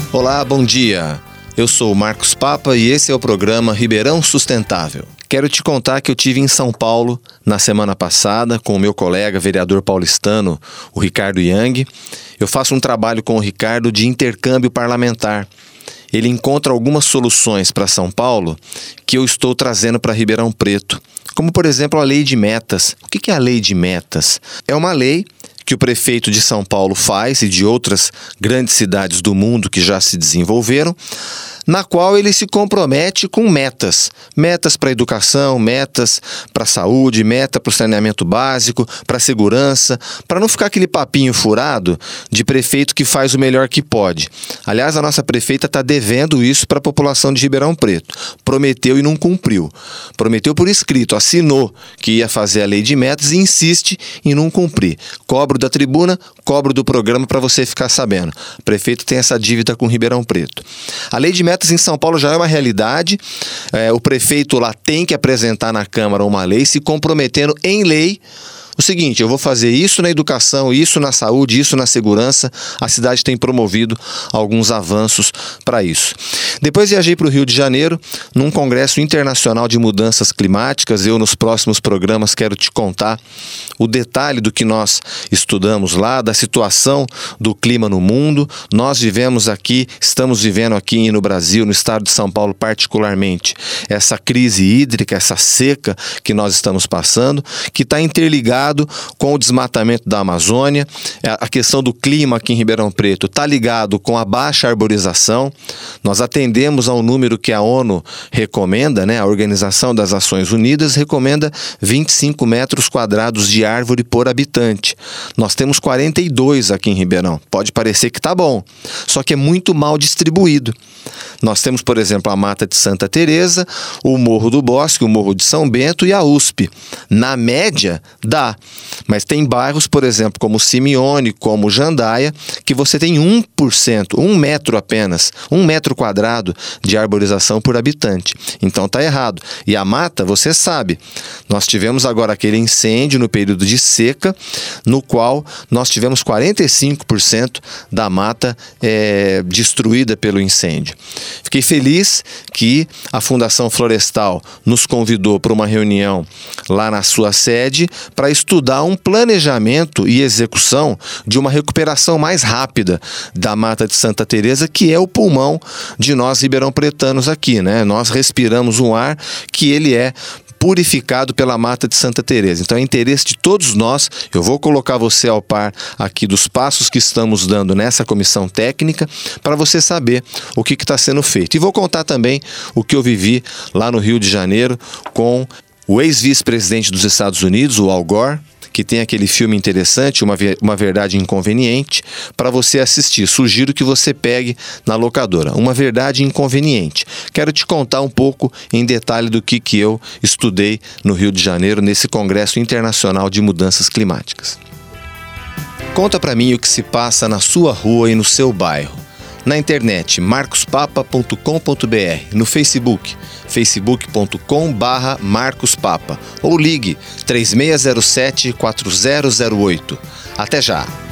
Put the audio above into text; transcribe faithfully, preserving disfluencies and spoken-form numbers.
Olá, bom dia. Eu sou o Marcos Papa e esse é o programa Ribeirão Sustentável. Quero te contar que eu estive em São Paulo na semana passada com o meu colega vereador paulistano, o Ricardo Yang. Eu faço um trabalho com o Ricardo de intercâmbio parlamentar. Ele encontra algumas soluções para São Paulo que eu estou trazendo para Ribeirão Preto, como por exemplo a lei de metas. O que é a lei de metas? É uma lei que o prefeito de São Paulo faz e de outras grandes cidades do mundo que já se desenvolveram, na qual ele se compromete com metas. Metas para a educação, metas para a saúde, meta para o saneamento básico, para a segurança, para não ficar aquele papinho furado de prefeito que faz o melhor que pode. Aliás, a nossa prefeita está devendo isso para a população de Ribeirão Preto. Prometeu e não cumpriu. Prometeu por escrito, assinou que ia fazer a lei de metas e insiste em não cumprir. Cobro da tribuna, cobro do programa para você ficar sabendo. O prefeito tem essa dívida com Ribeirão Preto. A lei de metas em São Paulo já é uma realidade. É, o prefeito lá tem que apresentar na Câmara uma lei, se comprometendo em lei o seguinte: eu vou fazer isso na educação, isso na saúde, isso na segurança. A cidade tem promovido alguns avanços para isso. Depois viajei para o Rio de Janeiro, num congresso internacional de mudanças climáticas. Eu, nos próximos programas, quero te contar o detalhe do que nós estudamos lá, da situação do clima no mundo. Nós vivemos aqui, estamos vivendo aqui no Brasil, no estado de São Paulo particularmente, essa crise hídrica, essa seca que nós estamos passando, que está interligada com o desmatamento da Amazônia. A questão do clima aqui em Ribeirão Preto está ligado com a baixa arborização. Nós atendemos ao número que a ONU recomenda, né? A Organização das Nações Unidas recomenda vinte e cinco metros quadrados de árvore por habitante. Nós temos quarenta e dois aqui em Ribeirão. Pode parecer que está bom, só que é muito mal distribuído. Nós temos, por exemplo, a Mata de Santa Teresa, o Morro do Bosque, o Morro de São Bento e a U S P. Na média, dá. Mas tem bairros, por exemplo, como Simeone, como Jandaia, que você tem um por cento, um metro apenas, um metro quadrado de arborização por habitante. Então está errado. E a mata, você sabe, nós tivemos agora aquele incêndio no período de seca, no qual nós tivemos quarenta e cinco por cento da mata é, destruída pelo incêndio. Fiquei feliz que a Fundação Florestal nos convidou para uma reunião lá na sua sede para estudar um planejamento e execução de uma recuperação mais rápida da Mata de Santa Teresa, que é o pulmão de nós ribeirão-pretanos aqui, né? Nós respiramos um ar que ele é purificado pela Mata de Santa Teresa. Então é interesse de todos nós. Eu vou colocar você ao par aqui dos passos que estamos dando nessa comissão técnica para você saber o que está sendo feito. E vou contar também o que eu vivi lá no Rio de Janeiro com o ex-vice-presidente dos Estados Unidos, o Al Gore, que tem aquele filme interessante, Uma, Uma Verdade Inconveniente, para você assistir. Sugiro que você pegue na locadora. Uma Verdade Inconveniente. Quero te contar um pouco em detalhe do que, que eu estudei no Rio de Janeiro, nesse Congresso Internacional de Mudanças Climáticas. Conta para mim o que se passa na sua rua e no seu bairro. Na internet, marcos papa ponto com ponto b r, no Facebook, facebook ponto com barra marcos papa, ou ligue três seis zero sete, quatro zero zero oito. Até já!